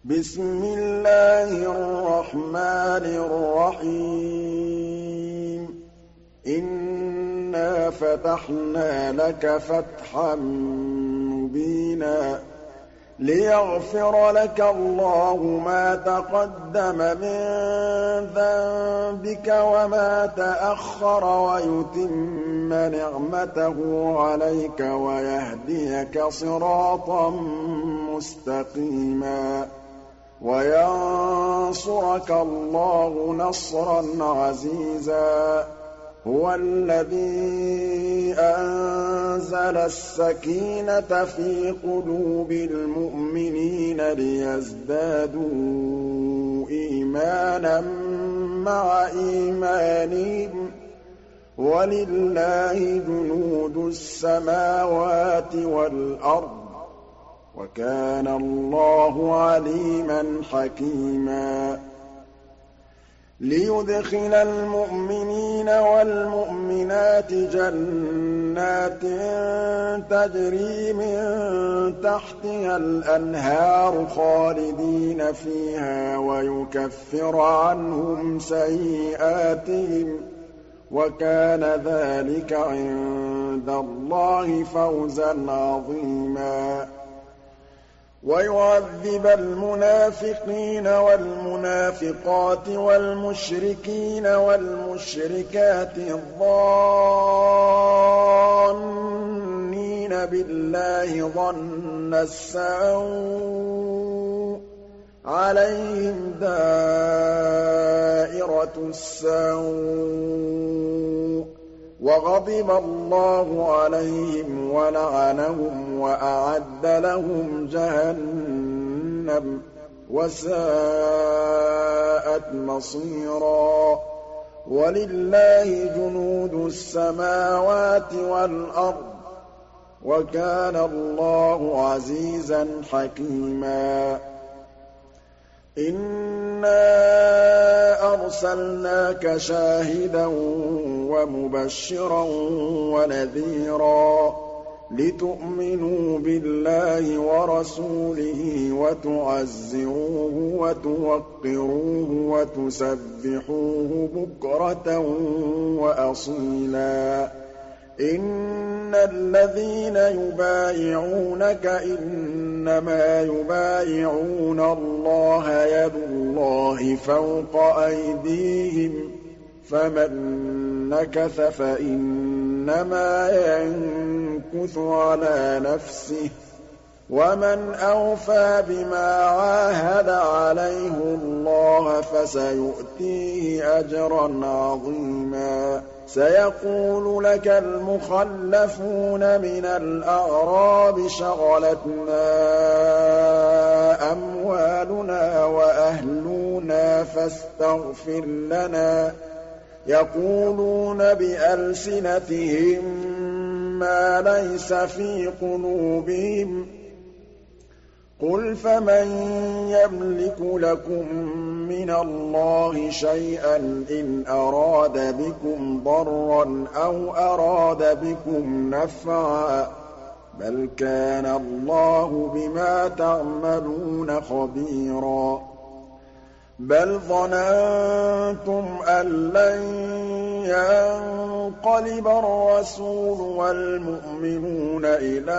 بسم الله الرحمن الرحيم إنا فتحنا لك فتحا مبينا ليغفر لك الله ما تقدم من ذنبك وما تأخر ويتم نعمته عليك ويهديك صراطا مستقيما وينصرك الله نصرا عزيزا هو الذي أنزل السكينة في قلوب المؤمنين ليزدادوا إيمانا مع إيمانهم ولله جنود السماوات والأرض وكان الله عليما حكيما ليدخل المؤمنين والمؤمنات جنات تجري من تحتها الأنهار خالدين فيها ويكفر عنهم سيئاتهم وكان ذلك عند الله فوزا عظيما ويعذب المنافقين والمنافقات والمشركين والمشركات الظانين بالله ظن السوء عليهم دائرة السوء وغضب الله عليهم ولعنهم وأعد لهم جهنم وساءت مصيرا ولله جنود السماوات والأرض وكان الله عزيزا حكيما إنا أرسلناك شاهدا ومبشرا ونذيرا لتؤمنوا بالله ورسوله وتعزروه وتوقروه وتسبحوه بكرة وأصيلا إن الذين يبايعونك إنما يبايعون الله يد الله فوق أيديهم فمن نكث فإنما ينكث على نفسه ومن أوفى بما عاهد عليه الله فسيؤتيه أجرا عظيما سيقول لك المخلفون من الأعراب شغلتنا أموالنا وأهلنا فاستغفر لنا يقولون بألسنتهم ما ليس في قلوبهم قل فمن يملك لكم من الله شيئا إن أراد بكم ضرا أو أراد بكم نفعا بل كان الله بما تعملون خبيرا بل ظننتم أن لن ينقلب الرسول والمؤمنون إلى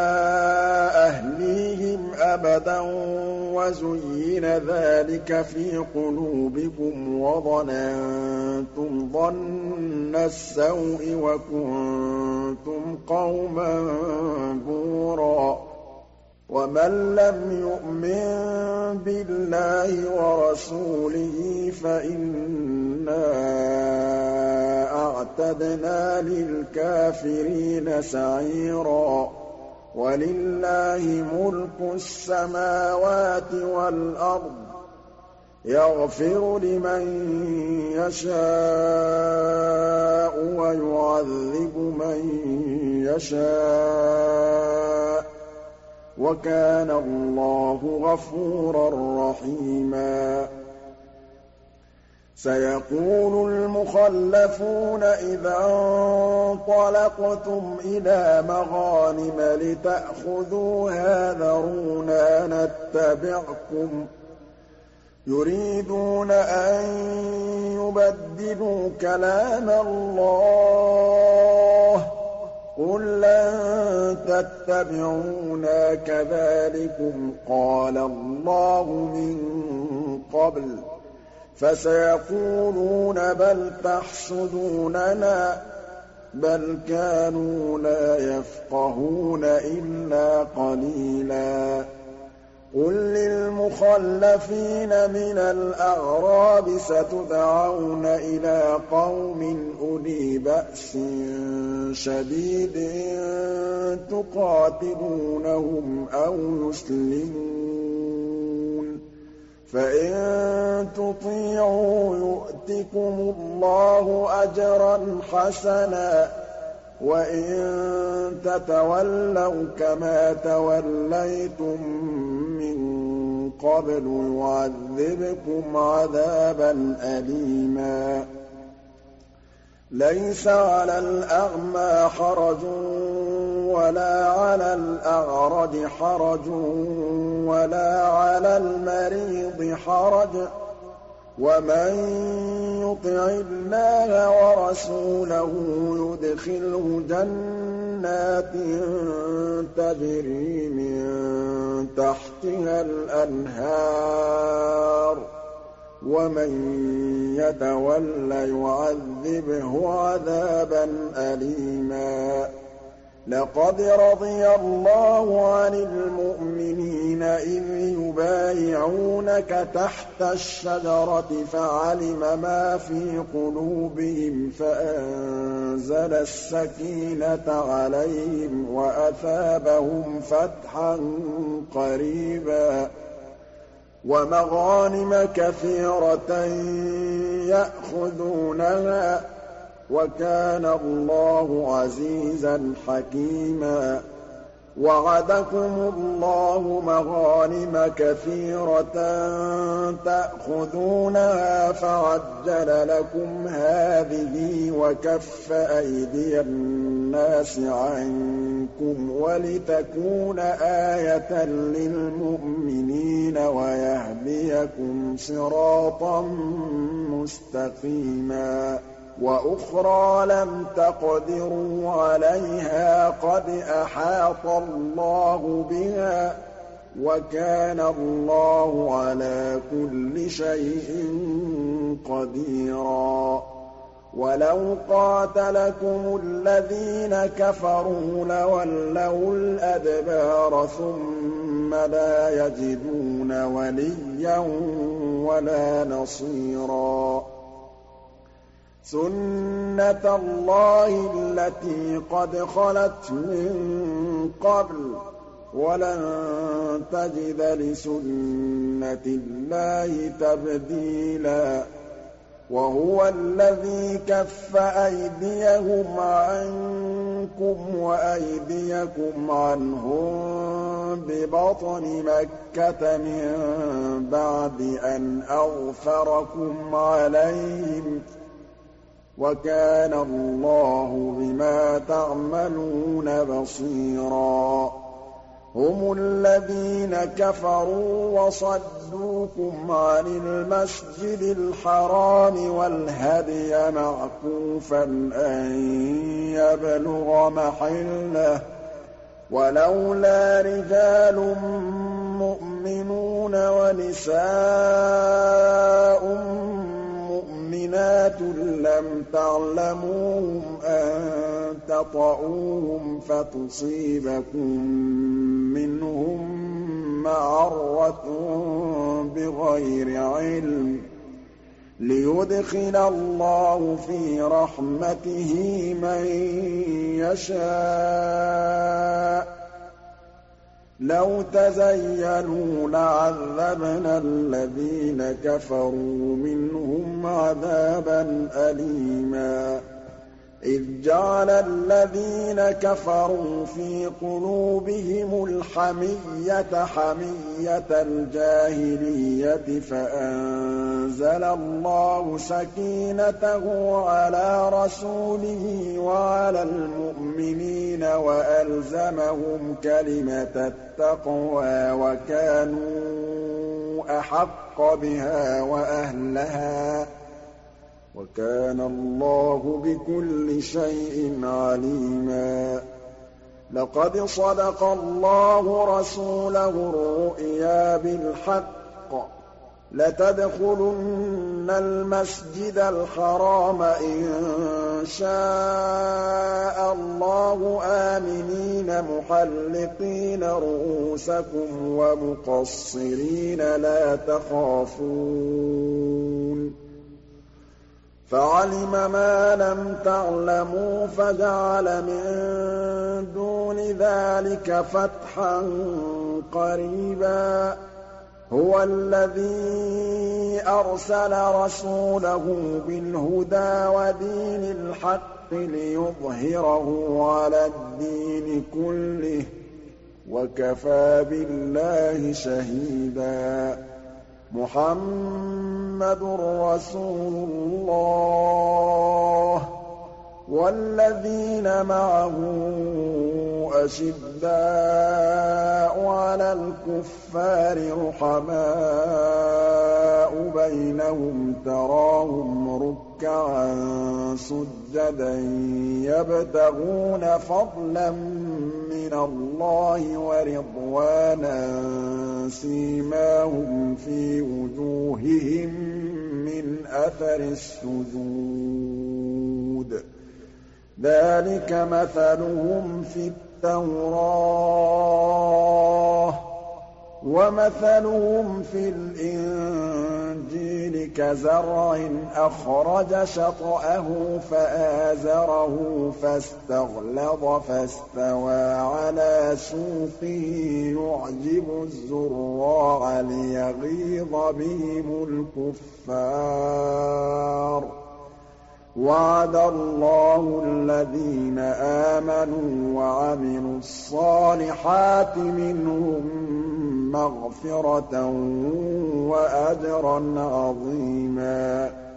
أهليهم أبدا وزين ذلك في قلوبكم وظننتم ظن السوء وكنتم قوما بورا ومن لم يؤمن بالله ورسوله فإنا أعتدنا للكافرين سعيرا ولله ملك السماوات والأرض يغفر لمن يشاء ويعذب من يشاء وكان الله غفورا رحيما سيقول المخلفون إذا انطلقتم إلى مغانم لتأخذوها ذرونا نتبعكم يريدون أن يبدلوا كلام الله قل لن تتبعونا كذلكم قال الله من قبل فسيقولون بل تحسدوننا بل كانوا لا يفقهون إلا قليلا قل للمخلفين من الأعراب ستدعون إلى قوم أولي بأس شديد تقاتلونهم أو يسلمون فإن تطيعوا يؤتكم الله أجرا حسنا وإن تتولوا كما توليتم من قبل يعذبكم عذابا أليما ليس على الأعمى حرج ولا على الأعرج حرج ولا على المريض حرج ومن يطع الله ورسوله يدخله جنات تجري من تحتها الأنهار ومن يتول يعذبه عذابا أليما لقد رضي الله عن المؤمنين إذ يبايعونك تحت الشجرة فعلم ما في قلوبهم فأنزل السكينة عليهم وأثابهم فتحا قريبا ومغانم كثيرة يأخذونها وكان الله عزيزا حكيما وعدكم الله مغانم كثيرة تأخذونها فعجل لكم هذه وكف أيدي الناس عنكم ولتكون آية للمؤمنين ويهديكم صراطا مستقيما وأخرى لم تقدروا عليها قد أحاط الله بها وكان الله على كل شيء قديرا ولو قاتلكم الذين كفروا لولوا الأدبار ثم لا يجدون وليا ولا نصيرا سنة الله التي قد خلت من قبل ولن تجد لسنة الله تبديلا وهو الذي كف أيديهم عنكم وأيديكم عنهم ببطن مكة من بعد أن أغفركم عليهم وكان الله بما تعملون بصيرا هم الذين كفروا وصدوكم عن المسجد الحرام والهدي معكوفا أن يبلغ محله ولولا رجال مؤمنون ونساء مؤمنات لم تعلموهم أن تطؤوهم فتصيبكم منهم معرة بغير علم ليدخل الله في رحمته من يشاء لو تزينوا لعذبنا الذين كفروا منهم عذابا أليما إِذْ جَعَلَ الَّذِينَ كَفَرُوا فِي قُلُوبِهِمُ الْحَمِيَّةَ حَمِيَّةَ الْجَاهِلِيَّةِ فَأَنزَلَ اللَّهُ سَكِينَتَهُ عَلَىٰ رَسُولِهِ وَعَلَى الْمُؤْمِنِينَ وَأَلْزَمَهُمْ كَلِمَةَ التَّقْوَىٰ وَكَانُوا أَحَقَّ بِهَا وَأَهْلَهَا ۚ وَكَانَ اللَّهُ بِكُلِّ شَيْءٍ عَلِيمًا لَقَدْ صَدَقَ اللَّهُ رَسُولَهُ الرُّؤْيَا بِالْحَقِّ ۖ لَتَدْخُلُنَّ الْمَسْجِدَ الْحَرَامَ إِن شَاءَ اللَّهُ آمِنِينَ مُحَلِّقِينَ رُءُوسَكُمْ وَمُقَصِّرِينَ لَا تَخَافُونَ فَعَلِمَ مَا لَمْ تَعْلَمُوا فَجَعَلَ مِن دُونِ ذَٰلِكَ فَتْحًا قَرِيبًا هُوَ الَّذِي أَرْسَلَ رَسُولَهُ بِالْهُدَىٰ وَدِينِ الْحَقِّ لِيُظْهِرَهُ عَلَى الدِّينِ كُلِّهِ ۚ وَكَفَىٰ بِاللَّهِ شَهِيدًا مُّحَمَّدٌ رَّسُولُ اللَّهِ ۚ وَالَّذِينَ مَعَهُ أَشِدَّاءُ عَلَى الْكُفَّارِ رُحَمَاءُ بَيْنَهُمْ تَرَاهُمْ رُكَّعًا سُجَّدًا يَبْتَغُونَ فَضْلًا مِّنَ اللَّهِ وَرِضْوَانًا سِيمَاهُمْ فِي وُجُوهِهِم مِّنْ أَثَرِ السُّجُودِ ۚ ذَٰلِكَ مَثَلُهُمْ فِي التَّوْرَاةِ ۚ وَمَثَلُهُمْ فِي الْإِنجِيلِ كَزَرْعٍ أَخْرَجَ شَطْأَهُ فَآزَرَهُ فَاسْتَغْلَظَ فَاسْتَوَىٰ عَلَىٰ سُوقِهِ يُعْجِبُ الزُّرَّاعَ لِيَغِيظَ بِهِمُ الْكُفَّارَ ۗ وَعَدَ اللَّهُ الَّذِينَ آمَنُوا وَعَمِلُوا الصَّالِحَاتِ مِنْهُم مَّغْفِرَةً وَأَجْرًا عَظِيمًا